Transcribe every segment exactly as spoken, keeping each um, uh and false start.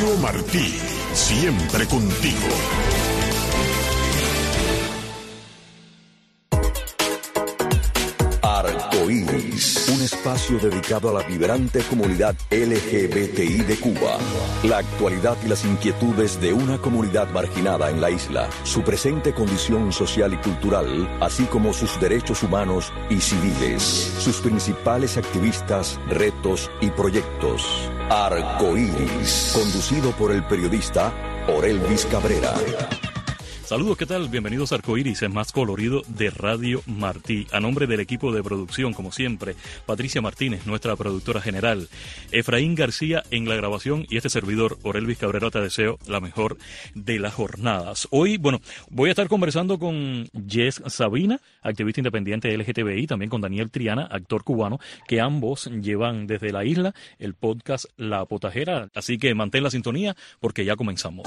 Radio Martí, siempre contigo. Arcoíris, un espacio dedicado a la vibrante comunidad L G B T I de Cuba. La actualidad y las inquietudes de una comunidad marginada en la isla, su presente condición social y cultural, así como sus derechos humanos y civiles, sus principales activistas, retos y proyectos. Arcoíris, conducido por el periodista Orelvis Cabrera. Saludos, ¿qué tal? Bienvenidos a Arcoíris, el más colorido de Radio Martí. A nombre del equipo de producción, como siempre, Patricia Martínez, nuestra productora general, Efraín García en la grabación y este servidor, Orelvis Cabrera, te deseo la mejor de las jornadas. Hoy, bueno, voy a estar conversando con Jess Sabina, activista independiente L G T B I, también con Daniel Triana, actor cubano, que ambos llevan desde la isla el podcast La Potajera. Así que mantén la sintonía porque ya comenzamos.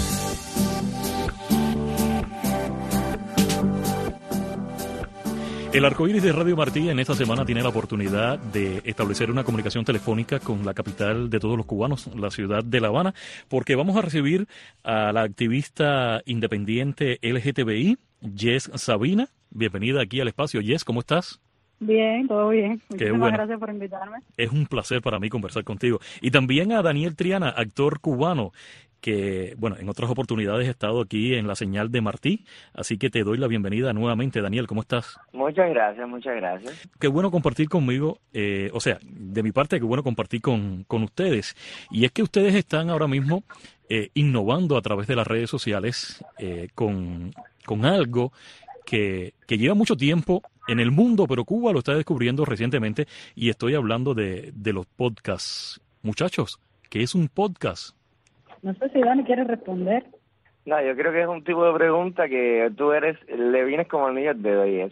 El Arcoíris de Radio Martí en esta semana tiene la oportunidad de establecer una comunicación telefónica con la capital de todos los cubanos, la ciudad de La Habana, porque vamos a recibir a la activista independiente L G T B I, Jess Sabina. Bienvenida aquí al espacio. Jess, ¿cómo estás? Bien, todo bien. Muchísimas bueno. gracias por invitarme. Es un placer para mí conversar contigo. Y también a Daniel Triana, actor cubano, que, bueno, en otras oportunidades he estado aquí en la señal de Martí, así que te doy la bienvenida nuevamente. Daniel, ¿cómo estás? Muchas gracias, muchas gracias. Qué bueno compartir conmigo, eh, o sea, de mi parte, qué bueno compartir con, con ustedes. Y es que ustedes están ahora mismo eh, innovando a través de las redes sociales eh, con, con algo que, que lleva mucho tiempo en el mundo, pero Cuba lo está descubriendo recientemente, y estoy hablando de, de los podcasts. Muchachos, ¿qué es un podcast? No sé si Dani quiere responder. No, yo creo que es un tipo de pregunta que tú eres, le vienes como el niño de hoy.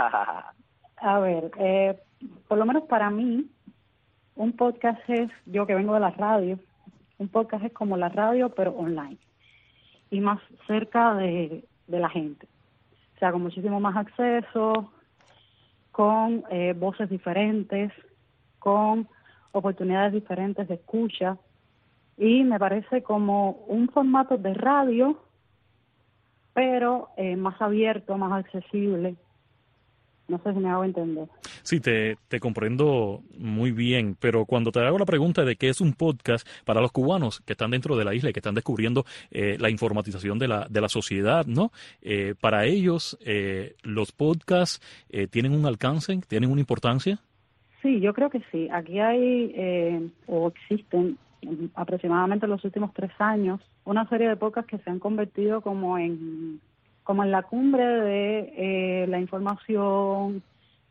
A ver, eh, por lo menos para mí, un podcast es, yo que vengo de la radio, un podcast es como la radio, pero online. Y más cerca de, de la gente. O sea, con muchísimo más acceso, con eh, voces diferentes, con oportunidades diferentes de escucha. Y me parece como un formato de radio, pero eh, más abierto, más accesible. No sé si me hago entender. Sí, te, te comprendo muy bien, pero cuando te hago la pregunta de qué es un podcast para los cubanos que están dentro de la isla y que están descubriendo eh, la informatización de la, de la sociedad, ¿no? Eh, para ellos, eh, ¿los podcasts eh, tienen un alcance, tienen una importancia? Sí, yo creo que sí. Aquí hay, eh, o existen, aproximadamente en los últimos tres años, una serie de podcasts que se han convertido como en como en la cumbre de eh, la información,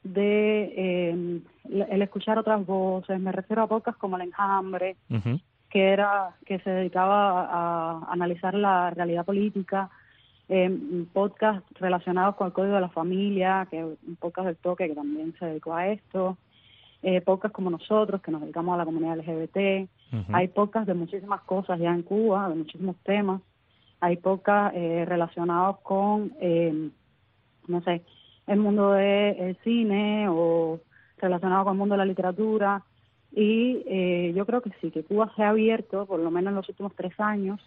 de eh, el escuchar otras voces. Me refiero a podcasts como El Enjambre, uh-huh. que era que se dedicaba a, a analizar la realidad política, eh, podcasts relacionados con el Código de la Familia, que es un podcast del Toque que también se dedicó a esto. Eh, podcasts como nosotros, que nos dedicamos a la comunidad L G B T. Uh-huh. Hay podcasts de muchísimas cosas ya en Cuba, de muchísimos temas. Hay podcasts eh, relacionados con, eh, no sé, el mundo del cine o relacionados con el mundo de la literatura. Y eh, yo creo que sí, que Cuba se ha abierto, por lo menos en los últimos tres años,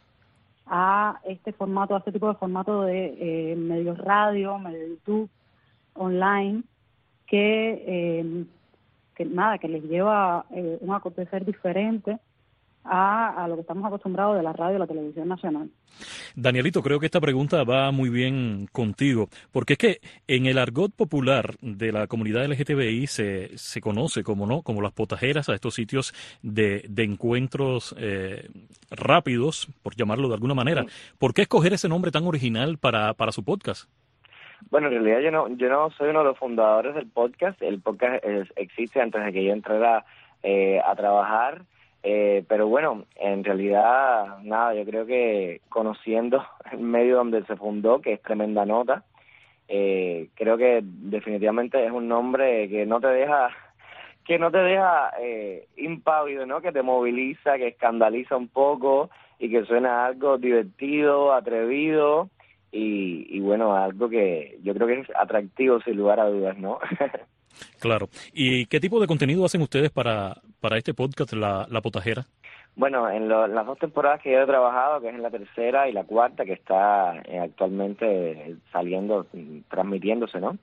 a este formato, a este tipo de formato de eh, medios radio, medios YouTube, online, que... Eh, que nada, que les lleva eh, un acontecer diferente a, a lo que estamos acostumbrados de la radio y la televisión nacional. Danielito, creo que esta pregunta va muy bien contigo, porque es que en el argot popular de la comunidad L G T B I se, se conoce como no como las potajeras, a estos sitios de, de encuentros eh, rápidos, por llamarlo de alguna manera. ¿Por qué escoger ese nombre tan original para, para su podcast? Bueno, en realidad yo no yo no soy uno de los fundadores del podcast. El podcast es, existe antes de que yo entrara eh, a trabajar, eh, pero bueno, en realidad, nada, yo creo que conociendo el medio donde se fundó, que es Tremenda Nota, eh, creo que definitivamente es un nombre que no te deja que no te deja eh, impávido, ¿no? Que te moviliza, que escandaliza un poco y que suena algo divertido, atrevido. Y, y bueno, algo que yo creo que es atractivo sin lugar a dudas, ¿no? Claro. ¿Y qué tipo de contenido hacen ustedes para, para este podcast, La, La Potajera? Bueno, en lo, las dos temporadas que yo he trabajado, que es en la tercera y la cuarta, que está eh, actualmente saliendo, transmitiéndose, ¿no?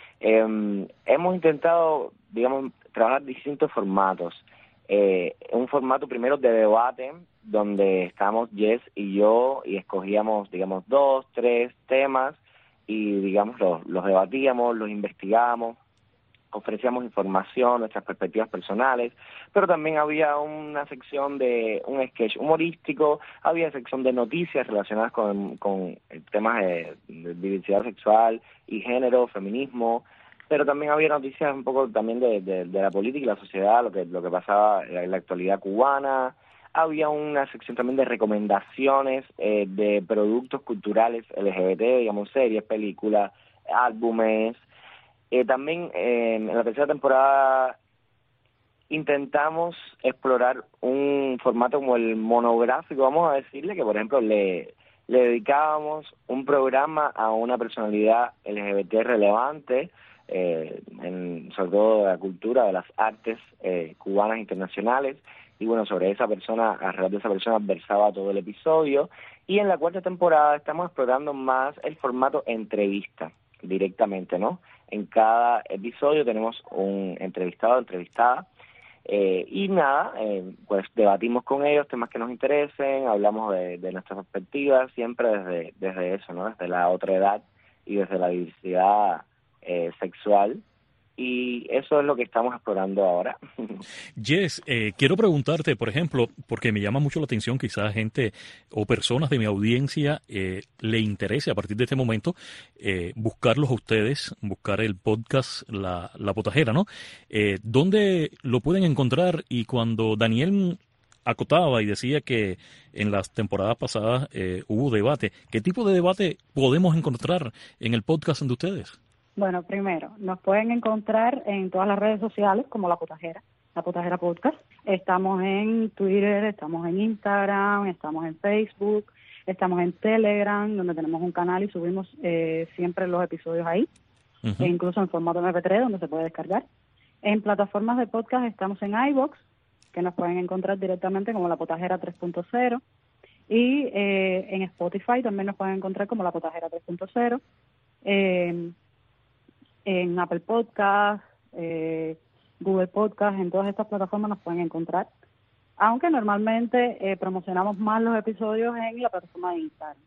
Eh, hemos intentado, digamos, trabajar distintos formatos. Eh, un formato primero de debate, donde estamos Jess y yo y escogíamos, digamos, dos, tres temas y, digamos, los, los debatíamos, los investigábamos, ofrecíamos información, nuestras perspectivas personales, pero también había una sección de un sketch humorístico, había sección de noticias relacionadas con, con temas de, de diversidad sexual y género, feminismo, pero también había noticias un poco también de, de, de la política y la sociedad, lo que lo que pasaba en la actualidad cubana. Había una sección también de recomendaciones eh, de productos culturales L G B T, digamos, series, películas, álbumes. Eh, también eh, en la tercera temporada intentamos explorar un formato como el monográfico, vamos a decirle, que por ejemplo le, le dedicábamos un programa a una personalidad L G B T relevante, eh, en, sobre todo de la cultura, de las artes eh, cubanas internacionales, y bueno, sobre esa persona, alrededor de esa persona versaba todo el episodio. Y en la cuarta temporada estamos explorando más el formato entrevista, directamente, ¿no? En cada episodio tenemos un entrevistado, entrevistada, eh, y nada, eh, pues debatimos con ellos temas que nos interesen, hablamos de, de nuestras perspectivas, siempre desde, desde eso, ¿no? Desde la otredad y desde la diversidad eh, sexual. Y eso es lo que estamos explorando ahora. Jess, eh, quiero preguntarte, por ejemplo, porque me llama mucho la atención, quizás gente o personas de mi audiencia eh, le interese a partir de este momento eh, buscarlos a ustedes, buscar el podcast La, La Potajera, ¿no? Eh, ¿Dónde lo pueden encontrar? Y cuando Daniel acotaba y decía que en las temporadas pasadas eh, hubo debate, ¿qué tipo de debate podemos encontrar en el podcast de ustedes? Bueno, primero, nos pueden encontrar en todas las redes sociales como La Potajera, La Potajera Podcast. Estamos en Twitter, estamos en Instagram, estamos en Facebook, estamos en Telegram, donde tenemos un canal y subimos eh, siempre los episodios ahí, uh-huh. e incluso en formato eme pe tres, donde se puede descargar. En plataformas de podcast estamos en iVoox, que nos pueden encontrar directamente como La Potajera tres punto cero, y eh, en Spotify también nos pueden encontrar como La Potajera tres punto cero. Eh, en Apple Podcast, eh, Google Podcast, en todas estas plataformas nos pueden encontrar, aunque normalmente eh, promocionamos más los episodios en la plataforma de Instagram.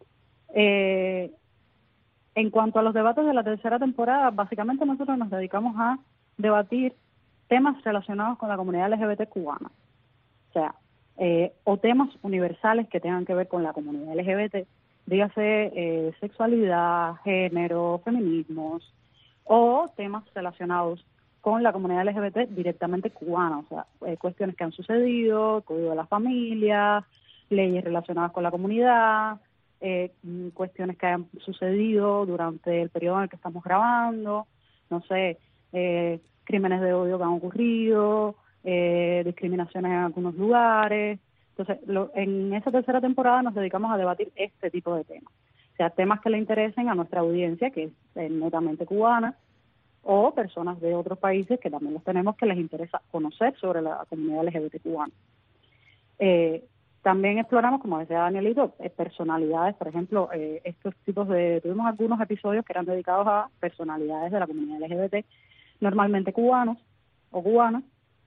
Eh, en cuanto a los debates de la tercera temporada, básicamente nosotros nos dedicamos a debatir temas relacionados con la comunidad L G B T cubana, o sea, eh, o temas universales que tengan que ver con la comunidad L G B T, dígase eh, sexualidad, género, feminismos, o temas relacionados con la comunidad L G B T directamente cubana, o sea, eh, cuestiones que han sucedido, código de la familia, leyes relacionadas con la comunidad, eh, cuestiones que han sucedido durante el periodo en el que estamos grabando, no sé, eh, crímenes de odio que han ocurrido, eh, discriminaciones en algunos lugares. Entonces, lo, en esa tercera temporada nos dedicamos a debatir este tipo de temas. O sea, temas que le interesen a nuestra audiencia, que es eh, netamente cubana, o personas de otros países que también los tenemos que les interesa conocer sobre la comunidad L G B T cubana. Eh, también exploramos, como decía Danielito, eh, personalidades, por ejemplo, eh, estos tipos de, tuvimos algunos episodios que eran dedicados a personalidades de la comunidad L G B T, normalmente cubanos o cubanas,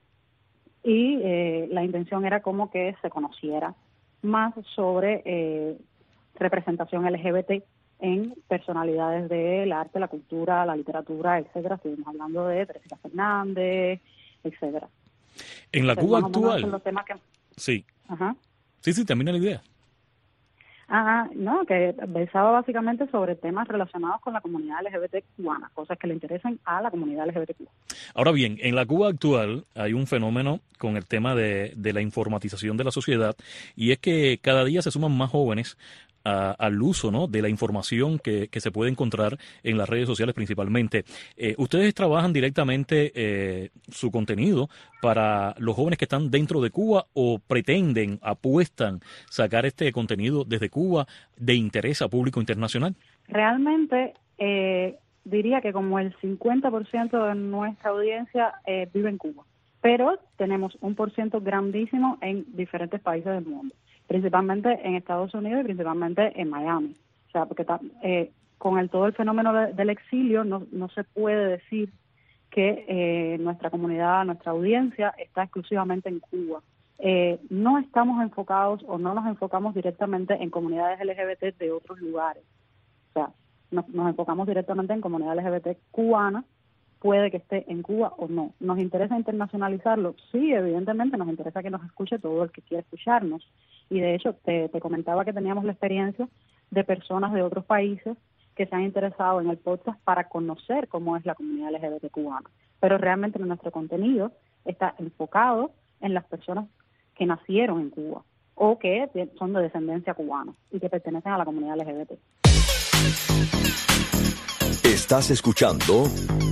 y eh, la intención era como que se conociera más sobre eh, representación L G B T en personalidades del arte, la cultura, la literatura, etcétera. Estuvimos hablando de Teresa Fernández, etcétera. En la Cuba actual. Los temas que... Sí. Ajá. Sí, sí, termina la idea. Ah, no, que versaba básicamente sobre temas relacionados con la comunidad L G B T cubana, cosas que le interesan a la comunidad L G B T cubana. Ahora bien, en la Cuba actual hay un fenómeno con el tema de, de la informatización de la sociedad, y es que cada día se suman más jóvenes A, al uso, ¿no?, de la información que, que se puede encontrar en las redes sociales principalmente. Eh, ¿Ustedes trabajan directamente eh, su contenido para los jóvenes que están dentro de Cuba o pretenden, apuestan sacar este contenido desde Cuba de interés a público internacional? Realmente eh, diría que como el cincuenta por ciento de nuestra audiencia eh, vive en Cuba. pero tenemos un por ciento grandísimo en diferentes países del mundo, principalmente en Estados Unidos y principalmente en Miami. O sea, porque eh, con el todo el fenómeno de, del exilio no, no se puede decir que eh, nuestra comunidad, nuestra audiencia está exclusivamente en Cuba. Eh, no estamos enfocados o no nos enfocamos directamente en comunidades L G B T de otros lugares. O sea, nos, nos enfocamos directamente en comunidad L G B T cubana, puede que esté en Cuba o no. ¿Nos interesa internacionalizarlo? Sí, evidentemente nos interesa que nos escuche todo el que quiera escucharnos. Y de hecho, te, te comentaba que teníamos la experiencia de personas de otros países que se han interesado en el podcast para conocer cómo es la comunidad L G B T cubana. Pero realmente nuestro contenido está enfocado en las personas que nacieron en Cuba o que son de descendencia cubana y que pertenecen a la comunidad L G B T. Estás escuchando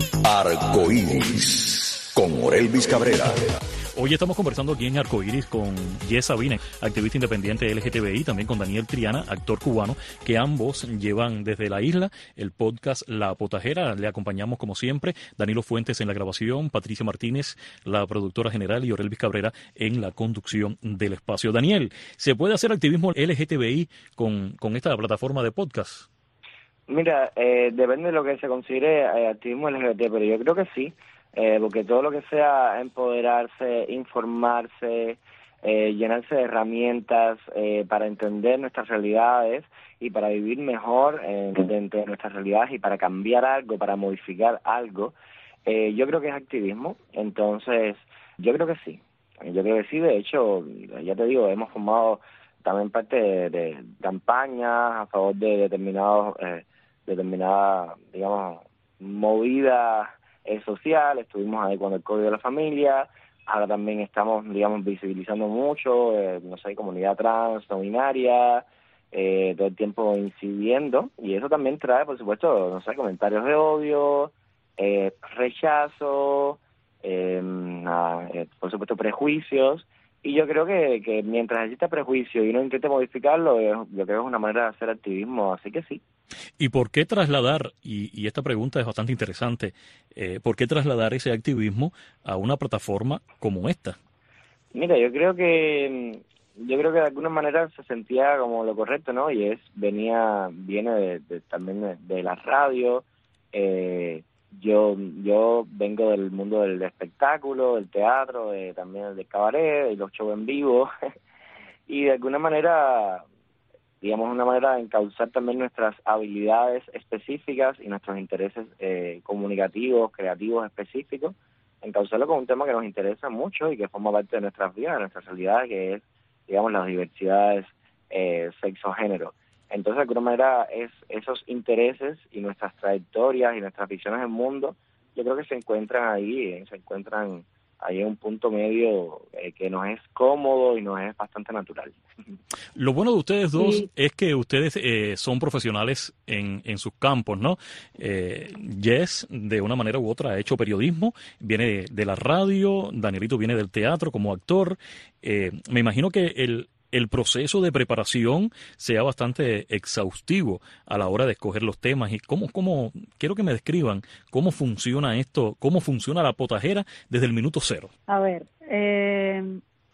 Arcoíris con Orelvis Cabrera. Hoy estamos conversando aquí en Arcoíris con Jess Sabine, activista independiente L G T B I, también con Daniel Triana, actor cubano, que ambos llevan desde la isla el podcast La Potajera. Le acompañamos como siempre Danilo Fuentes en la grabación, Patricia Martínez, la productora general, y Orelvis Cabrera en la conducción del espacio. Daniel, ¿se puede hacer activismo L G T B I con, con esta plataforma de podcast? Mira, eh, depende de lo que se considere eh, activismo L G B T, pero yo creo que sí. Eh, porque todo lo que sea empoderarse, informarse, eh, llenarse de herramientas eh, para entender nuestras realidades y para vivir mejor eh, dentro de nuestras realidades y para cambiar algo, para modificar algo, eh, yo creo que es activismo. Entonces, yo creo que sí. Yo creo que sí. De hecho, ya te digo, hemos formado también parte de, de campañas a favor de determinados, eh, determinadas, digamos, movidas Eh, social. Estuvimos ahí con el Código de la Familia, ahora también estamos, digamos, visibilizando mucho, eh, no sé, comunidad trans, no binaria, eh, todo el tiempo incidiendo, y eso también trae, por supuesto, no sé, comentarios de odio, eh, rechazo, eh, nada, eh, por supuesto prejuicios, y yo creo que, que mientras exista prejuicio y uno intente modificarlo, eh, yo creo que es una manera de hacer activismo, así que sí. ¿Y por qué trasladar, y, y esta pregunta es bastante interesante, eh, por qué trasladar ese activismo a una plataforma como esta? Mira, yo creo que yo creo que de alguna manera se sentía como lo correcto, ¿no? Y es, venía, viene de, de, también de, de la radio, eh, yo yo vengo del mundo del espectáculo, del teatro, de, también del cabaret, de los shows en vivo, y de alguna manera, digamos, una manera de encauzar también nuestras habilidades específicas y nuestros intereses eh, comunicativos, creativos específicos, encauzarlo con un tema que nos interesa mucho y que forma parte de nuestras vidas, de nuestra realidad, que es, digamos, las diversidades eh, sexo-género. Entonces, de alguna manera, es esos intereses y nuestras trayectorias y nuestras visiones del mundo, yo creo que se encuentran ahí, eh, se encuentran ahí en un punto medio eh, que nos es cómodo y nos es bastante natural. Lo bueno de ustedes dos sí. es que ustedes eh, son profesionales en, en sus campos, ¿no? Eh, Jess, de una manera u otra, ha hecho periodismo, viene de, de la radio, Danielito viene del teatro como actor. Eh, me imagino que el el proceso de preparación sea bastante exhaustivo a la hora de escoger los temas. Y cómo, cómo, quiero que me describan cómo funciona esto, cómo funciona La Potajera desde el minuto cero. A ver, eh,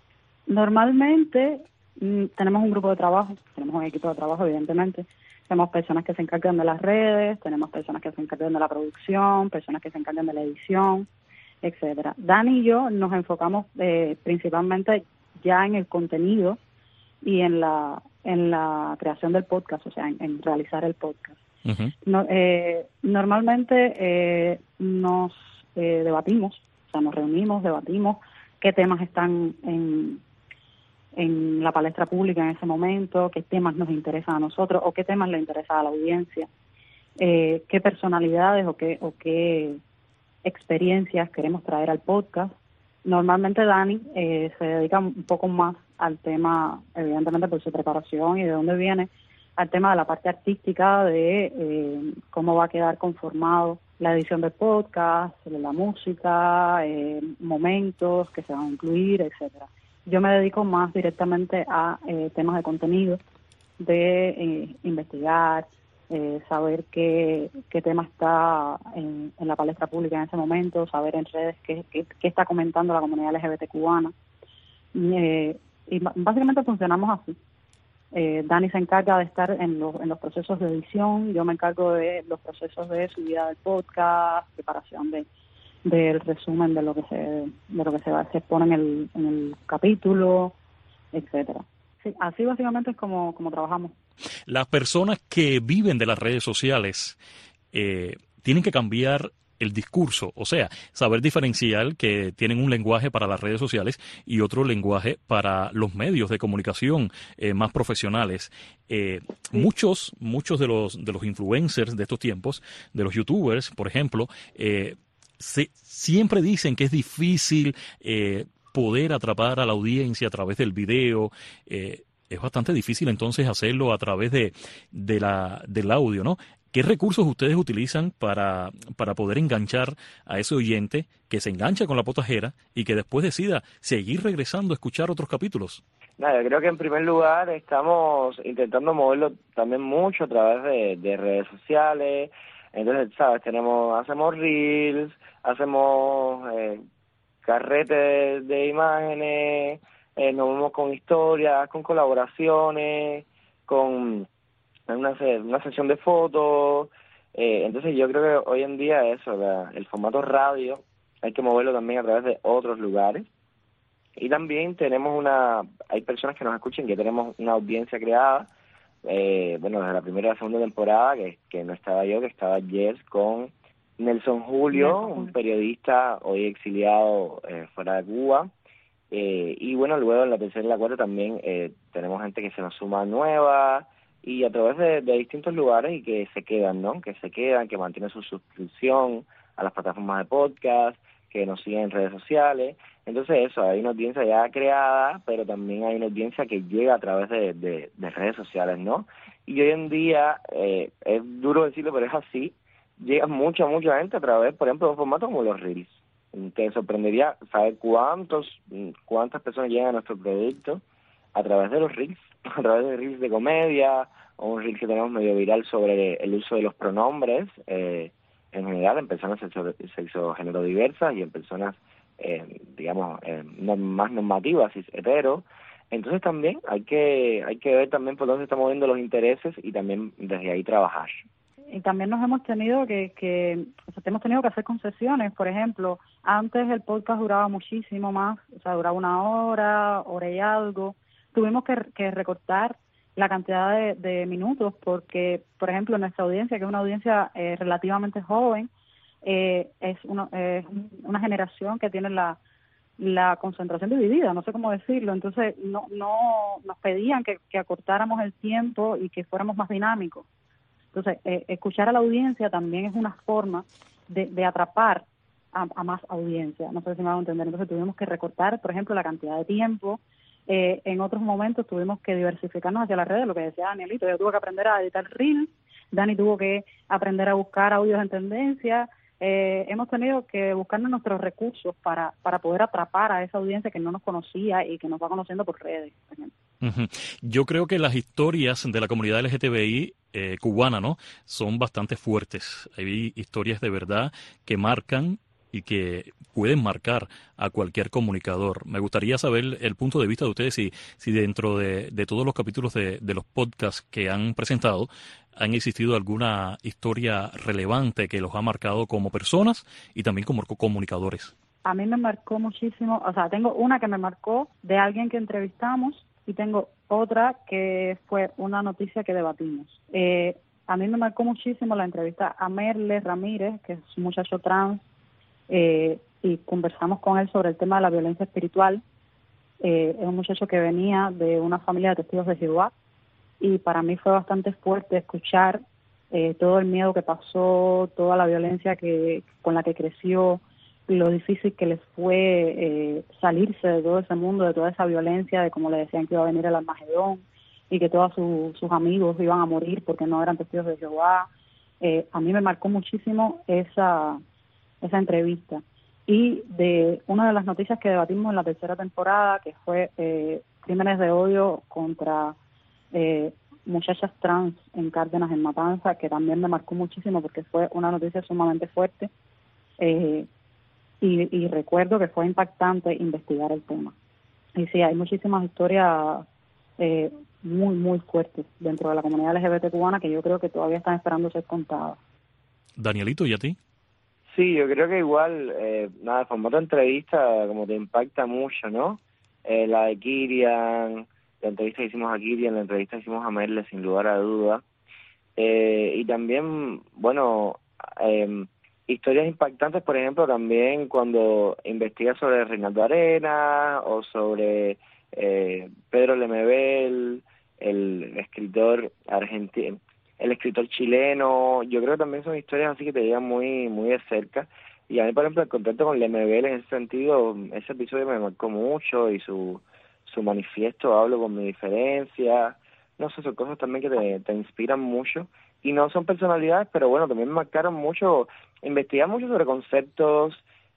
normalmente mm, tenemos un grupo de trabajo, tenemos un equipo de trabajo, evidentemente. Tenemos personas que se encargan de las redes, tenemos personas que se encargan de la producción, personas que se encargan de la edición, etcétera. Dani y yo nos enfocamos eh, principalmente ya en el contenido y en la en la creación del podcast, o sea, en, en realizar el podcast. Uh-huh. No, eh, normalmente eh, nos eh, debatimos, o sea, nos reunimos, debatimos qué temas están en, en la palestra pública en ese momento, qué temas nos interesan a nosotros o qué temas le interesa a la audiencia, eh, qué personalidades o qué, o qué experiencias queremos traer al podcast. Normalmente Dani eh, se dedica un poco más al tema, evidentemente por su preparación y de dónde viene, al tema de la parte artística de eh, cómo va a quedar conformado la edición del podcast, la música, eh, momentos que se van a incluir, etcétera. Yo me dedico más directamente a eh, temas de contenido, de eh, investigar, eh, saber qué, qué tema está en, en la palestra pública en ese momento, saber en redes qué, qué, qué está comentando la comunidad L G B T cubana. Y, eh, y básicamente funcionamos así. Eh, Dani se encarga de estar en los, en los procesos de edición, yo me encargo de los procesos de subida del podcast, preparación de del resumen de lo que se de lo que se, va, se expone en el, en el capítulo, etcétera. Sí, así básicamente es como, como trabajamos. Las personas que viven de las redes sociales eh, tienen que cambiar el discurso, o sea, saber diferenciar que tienen un lenguaje para las redes sociales y otro lenguaje para los medios de comunicación eh, más profesionales. Eh, sí. Muchos, muchos de los de los influencers de estos tiempos, de los youtubers, por ejemplo, eh, se, siempre dicen que es difícil eh, poder atrapar a la audiencia a través del video. Eh, es bastante difícil entonces hacerlo a través de, de la, del audio, ¿no? ¿Qué recursos ustedes utilizan para, para poder enganchar a ese oyente que se engancha con la potajera y que después decida seguir regresando a escuchar otros capítulos? Nada, yo creo que en primer lugar estamos intentando moverlo también mucho a través de, de redes sociales. Entonces, ¿sabes? Tenemos, hacemos reels, hacemos eh, carretes de imágenes, eh, nos vemos con historias, con colaboraciones, con una, una sesión de fotos. Eh, entonces yo creo que hoy en día eso, la, el formato radio, hay que moverlo también a través de otros lugares. Y también tenemos una, hay personas que nos escuchan, que tenemos una audiencia creada, eh, bueno, desde la primera y la segunda temporada, que, que no estaba yo, que estaba Jess con Nelson Julio, un periodista hoy exiliado eh, fuera de Cuba. Eh, y bueno, luego en la tercera y la cuarta también eh, tenemos gente que se nos suma nueva, y a través de, de distintos lugares y que se quedan, ¿no? Que se quedan, que mantienen su suscripción a las plataformas de podcast, que nos siguen en redes sociales. Entonces eso, hay una audiencia ya creada, pero también hay una audiencia que llega a través de, de, de redes sociales, ¿no? Y hoy en día, eh, es duro decirlo, pero es así, llega mucha, mucha gente a través, por ejemplo, de un formato como los Reels. Te sorprendería saber cuántos, cuántas personas llegan a nuestro producto a través de los Reels, a través de Reels de comedia, o un Reel que tenemos medio viral sobre el uso de los pronombres, eh, en general, en personas sexo, sexo género diversas y en personas, eh, digamos, eh, no, más normativas, cis hetero. Entonces también hay que hay que ver también por dónde se están moviendo los intereses y también desde ahí trabajar. Y también nos hemos tenido que, que o sea, hemos tenido que hacer concesiones. Por ejemplo, antes el podcast duraba muchísimo más, o sea, duraba una hora, hora y algo. Tuvimos que, que recortar la cantidad de, de minutos porque, por ejemplo, nuestra audiencia, que es una audiencia eh, relativamente joven, eh, es una, eh, una generación que tiene la la concentración dividida, no sé cómo decirlo. Entonces no no nos pedían que, que acortáramos el tiempo y que fuéramos más dinámicos. Entonces eh, escuchar a la audiencia también es una forma de, de atrapar a, a más audiencia, no sé si me hago entender. Entonces tuvimos que recortar, por ejemplo, la cantidad de tiempo. Eh, en otros momentos tuvimos que diversificarnos hacia las redes, lo que decía Danielito. Yo tuve que aprender a editar Reel, Dani tuvo que aprender a buscar audios en tendencia. Eh, hemos tenido que buscarnos nuestros recursos para, para poder atrapar a esa audiencia que no nos conocía y que nos va conociendo por redes, por ejemplo. Uh-huh. Yo creo que las historias de la comunidad L G T B I eh, cubana, ¿no?, son bastante fuertes. Hay historias de verdad que marcan y que pueden marcar a cualquier comunicador. Me gustaría saber el punto de vista de ustedes, si, si dentro de, de todos los capítulos de, de los podcasts que han presentado, han existido alguna historia relevante que los ha marcado como personas y también como comunicadores. A mí me marcó muchísimo, o sea, tengo una que me marcó de alguien que entrevistamos y tengo otra que fue una noticia que debatimos. Eh, a mí me marcó muchísimo la entrevista a Merle Ramírez, que es un muchacho trans, Eh, y conversamos con él sobre el tema de la violencia espiritual. Eh, es un muchacho que venía de una familia de testigos de Jehová y para mí fue bastante fuerte escuchar eh, todo el miedo que pasó, toda la violencia que con la que creció, lo difícil que les fue eh, salirse de todo ese mundo, de toda esa violencia, de cómo le decían que iba a venir el Armagedón y que todos su, sus amigos iban a morir porque no eran testigos de Jehová. Eh, a mí me marcó muchísimo esa esa entrevista. Y de una de las noticias que debatimos en la tercera temporada, que fue eh, crímenes de odio contra eh, muchachas trans en Cárdenas, en Matanzas, que también me marcó muchísimo porque fue una noticia sumamente fuerte. Eh, y, y recuerdo que fue impactante investigar el tema. Y sí, hay muchísimas historias eh, muy, muy fuertes dentro de la comunidad L G B T cubana que yo creo que todavía están esperando ser contadas. Danielito, ¿y a ti? Sí, yo creo que igual, eh, nada, el formato de entrevista como te impacta mucho, ¿no? Eh, la de Kirian, la entrevista que hicimos a Kirian, la entrevista que hicimos a Merle, sin lugar a duda. Eh, y también, bueno, eh, historias impactantes, por ejemplo, también cuando investigas sobre Reinaldo Arenas o sobre eh, Pedro Lemebel, el escritor argentino, el escritor chileno. Yo creo que también son historias así que te llegan muy muy de cerca. Y a mí, por ejemplo, el contacto con Lemebel en ese sentido, ese episodio me marcó mucho, y su su manifiesto, hablo con mi diferencia, no sé, son cosas también que te, te inspiran mucho. Y no son personalidades, pero bueno, también me marcaron mucho, investigar mucho sobre conceptos,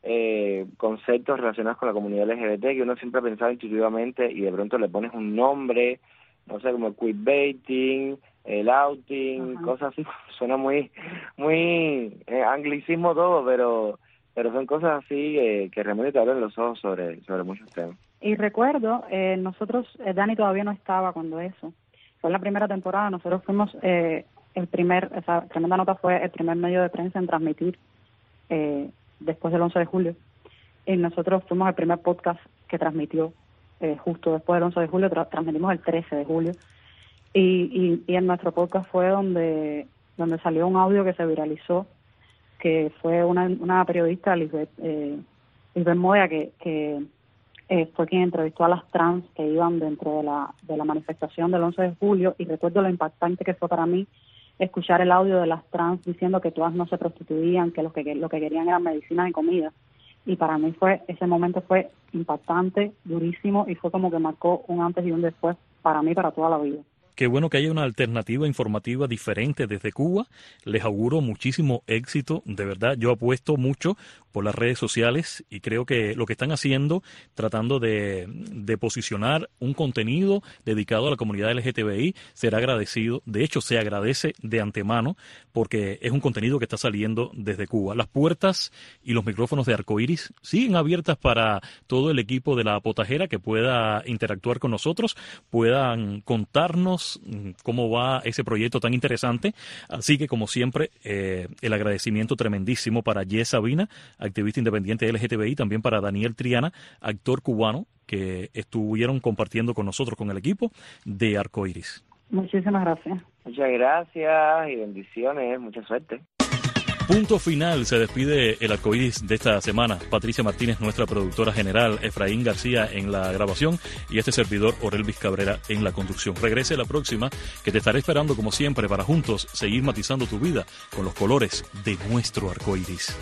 eh, conceptos relacionados con la comunidad L G B T, que uno siempre ha pensado intuitivamente y de pronto le pones un nombre, no sé, como el queerbaiting, el outing, uh-huh. cosas así. Suena muy muy eh, anglicismo todo, pero pero son cosas así eh, que realmente te abren los ojos sobre, sobre muchos temas. Y recuerdo, eh, nosotros, eh, Dani todavía no estaba cuando eso, fue en la primera temporada, nosotros fuimos... Eh, el primer, esa Tremenda Nota fue el primer medio de prensa en transmitir eh, después del once de julio, y nosotros fuimos el primer podcast que transmitió eh, justo después del once de julio, tra- transmitimos el trece de julio, y, y, y en nuestro podcast fue donde donde salió un audio que se viralizó, que fue una, una periodista, Lisbeth, eh, Lisbeth Moya, que, que eh, fue quien entrevistó a las trans que iban dentro de la, de la manifestación del once de julio, y recuerdo lo impactante que fue para mí escuchar el audio de las trans diciendo que todas no se prostituían, que lo que lo que querían eran medicinas y comida. Y para mí fue ese momento fue impactante, durísimo, y fue como que marcó un antes y un después para mí, para toda la vida. Qué bueno que haya una alternativa informativa diferente desde Cuba. Les auguro muchísimo éxito, de verdad. Yo apuesto mucho por las redes sociales y creo que lo que están haciendo, tratando de, de posicionar un contenido dedicado a la comunidad L G T B I, será agradecido. De hecho, se agradece de antemano porque es un contenido que está saliendo desde Cuba. Las puertas y los micrófonos de Arcoiris siguen abiertas para todo el equipo de La Potajera que pueda interactuar con nosotros, puedan contarnos cómo va ese proyecto tan interesante. Así que, como siempre, eh, el agradecimiento tremendísimo para Jess Sabina, activista independiente L G T B I, también para Daniel Triana, actor cubano, que estuvieron compartiendo con nosotros, con el equipo de Arcoiris. Muchísimas gracias. Muchas gracias y bendiciones, mucha suerte. Punto final, se despide el Arcoiris de esta semana. Patricia Martínez, nuestra productora general, Efraín García en la grabación y este servidor Orelvis Cabrera en la conducción. Regrese la próxima, que te estaré esperando como siempre para juntos seguir matizando tu vida con los colores de nuestro Arcoiris.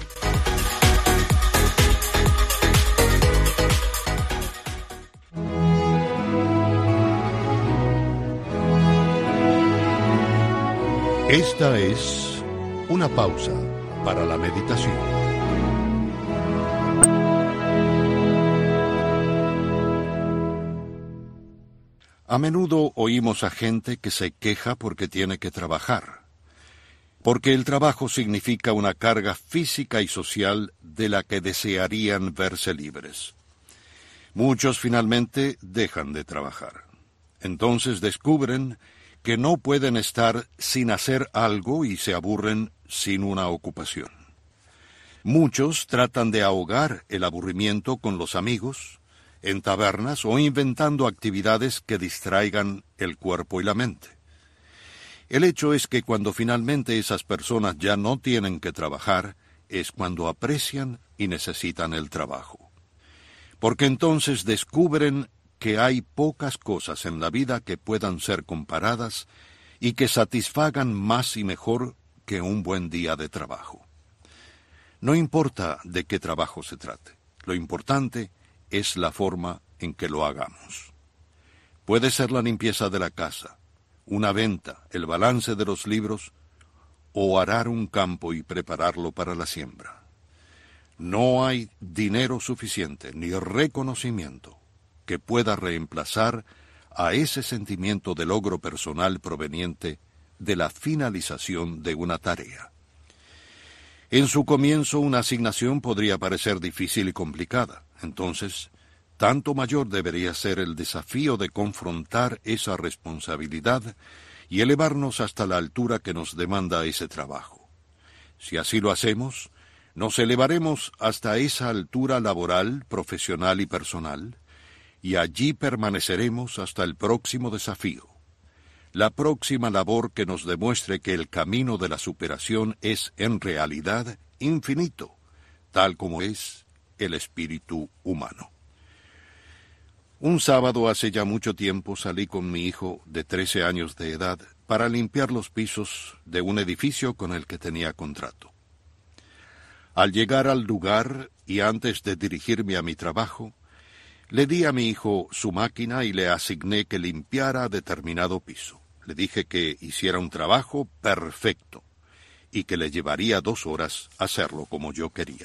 Esta es una pausa para la meditación. A menudo oímos a gente que se queja porque tiene que trabajar, porque el trabajo significa una carga física y social de la que desearían verse libres. Muchos finalmente dejan de trabajar. Entonces descubren que no pueden estar sin hacer algo y se aburren sin una ocupación. Muchos tratan de ahogar el aburrimiento con los amigos, en tabernas o inventando actividades que distraigan el cuerpo y la mente. El hecho es que cuando finalmente esas personas ya no tienen que trabajar, es cuando aprecian y necesitan el trabajo. Porque entonces descubren que hay pocas cosas en la vida que puedan ser comparadas y que satisfagan más y mejor que un buen día de trabajo. No importa de qué trabajo se trate, lo importante es la forma en que lo hagamos. Puede ser la limpieza de la casa, una venta, el balance de los libros o arar un campo y prepararlo para la siembra. No hay dinero suficiente ni reconocimiento que pueda reemplazar a ese sentimiento de logro personal proveniente de la finalización de una tarea. En su comienzo, una asignación podría parecer difícil y complicada. Entonces, tanto mayor debería ser el desafío de confrontar esa responsabilidad y elevarnos hasta la altura que nos demanda ese trabajo. Si así lo hacemos, nos elevaremos hasta esa altura laboral, profesional y personal, y allí permaneceremos hasta el próximo desafío, la próxima labor que nos demuestre que el camino de la superación es en realidad infinito, tal como es el espíritu humano. Un sábado hace ya mucho tiempo salí con mi hijo de trece años de edad para limpiar los pisos de un edificio con el que tenía contrato. Al llegar al lugar y antes de dirigirme a mi trabajo, le di a mi hijo su máquina y le asigné que limpiara determinado piso. Le dije que hiciera un trabajo perfecto y que le llevaría dos horas hacerlo como yo quería.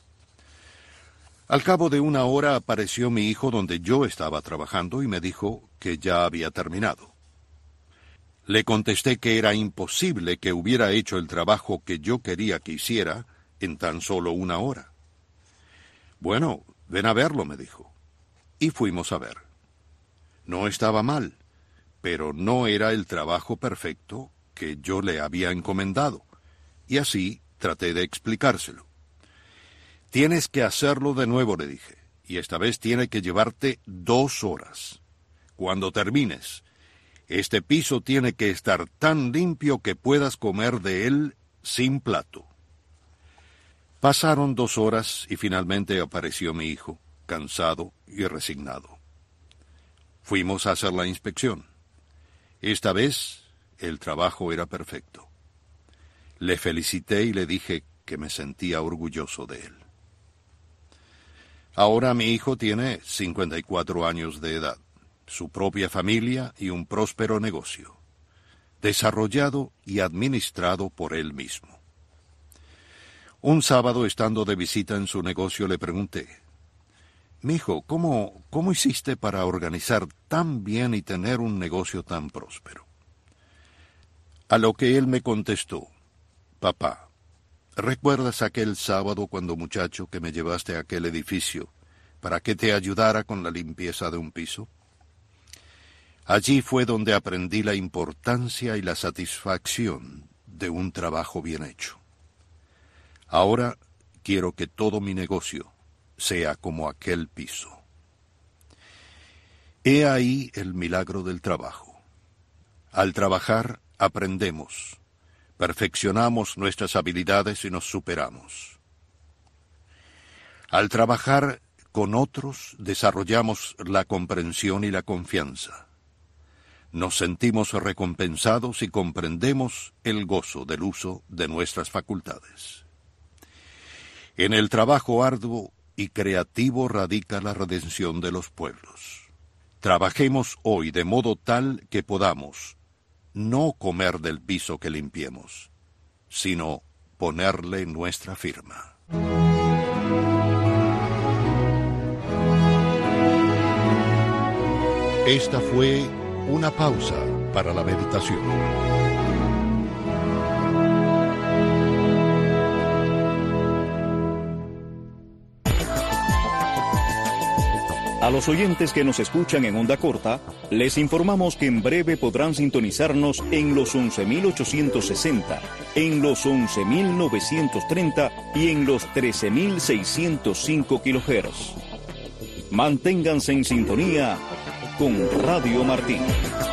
Al cabo de una hora apareció mi hijo donde yo estaba trabajando y me dijo que ya había terminado. Le contesté que era imposible que hubiera hecho el trabajo que yo quería que hiciera en tan solo una hora. Bueno, ven a verlo, me dijo. Y fuimos a ver. No estaba mal, pero no era el trabajo perfecto que yo le había encomendado, y así traté de explicárselo. Tienes que hacerlo de nuevo, le dije, y esta vez tiene que llevarte dos horas. Cuando termines, este piso tiene que estar tan limpio que puedas comer de él sin plato. Pasaron dos horas y finalmente apareció mi hijo, cansado y resignado. Fuimos a hacer la inspección. Esta vez, el trabajo era perfecto. Le felicité y le dije que me sentía orgulloso de él. Ahora mi hijo tiene cincuenta y cuatro años de edad, su propia familia y un próspero negocio, desarrollado y administrado por él mismo. Un sábado, estando de visita en su negocio, le pregunté: «Mijo, ¿cómo, ¿cómo hiciste para organizar tan bien y tener un negocio tan próspero?». A lo que él me contestó: «Papá, ¿recuerdas aquel sábado cuando muchacho que me llevaste a aquel edificio para que te ayudara con la limpieza de un piso? Allí fue donde aprendí la importancia y la satisfacción de un trabajo bien hecho. Ahora quiero que todo mi negocio sea como aquel piso». He ahí el milagro del trabajo. Al trabajar aprendemos, perfeccionamos nuestras habilidades y nos superamos. Al trabajar con otros desarrollamos la comprensión y la confianza. Nos sentimos recompensados y comprendemos el gozo del uso de nuestras facultades. En el trabajo arduo y creativo radica la redención de los pueblos. Trabajemos hoy de modo tal que podamos no comer del piso que limpiemos, sino ponerle nuestra firma. Esta fue una pausa para la meditación. A los oyentes que nos escuchan en onda corta, les informamos que en breve podrán sintonizarnos en los once mil ochocientos sesenta, en los once mil novecientos treinta y en los trece mil seiscientos cinco kilohertz. Manténganse en sintonía con Radio Martí.